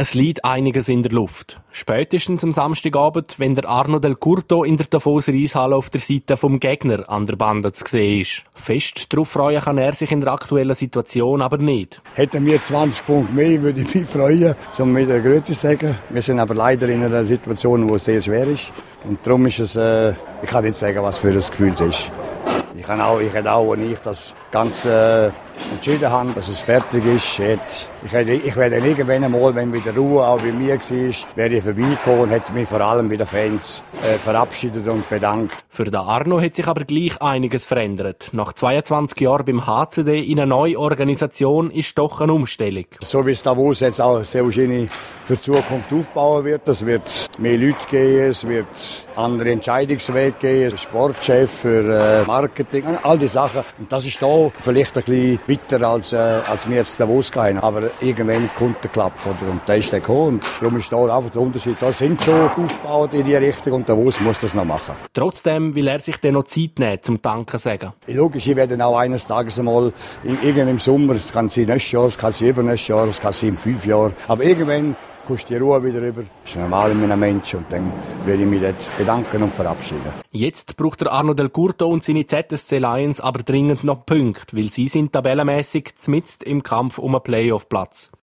Es liegt einiges in der Luft. Spätestens am Samstagabend, wenn der Arno Del Curto in der Davoser Eishalle auf der Seite vom Gegner an der Bande zu sehen ist. Fest darauf freuen kann er sich in der aktuellen Situation aber nicht. Hätten wir 20 Punkte mehr, würde ich mich freuen, um wieder Grüße zu sagen. Wir sind aber leider in einer Situation, wo es sehr schwer ist. Und darum ist es, ich kann nicht sagen, was für ein Gefühl es ist. Ich hätte auch, als ich das Ganze entschieden habe, dass es fertig ist. Ich werde irgendwann einmal, wenn wieder Ruhe auch bei mir war, wäre ich vorbeigekommen und hätte mich vor allem bei den Fans verabschiedet und bedankt. Für den Arno hat sich aber gleich einiges verändert. Nach 22 Jahren beim HCD in einer neuen Organisation ist doch eine Umstellung. So wie es Davos jetzt auch sehr wahrscheinlich für die Zukunft aufbauen wird. Es wird mehr Leute geben, es wird andere Entscheidungswege geben, Sportchef für Marketing, all die Sachen. Und das ist da vielleicht ein bisschen weiter als wir jetzt Davos gehen. Aber irgendwann kommt der Klapp, oder? Und der ist dann gekommen. Und darum ist da einfach der Unterschied. Da sind schon aufgebaut in die Richtung und Davos muss das noch machen. Trotzdem will er sich dann noch Zeit nehmen, zum Danken sagen. Logisch, ich werde auch eines Tages einmal, irgendwann im Sommer, es kann sein nächstes Jahr, es kann sein übernächstes Jahr, es kann sein in 5 Jahren. Aber irgendwann kommst du die Ruhe wieder rüber. Das ist normal in einem Menschen. Und dann werde ich mich dort bedanken und verabschieden. Jetzt braucht der Arno Del Curto und seine ZSC Lions aber dringend noch Punkte, weil sie sind tabellenmässig zmitzt im Kampf um einen Playoff-Platz.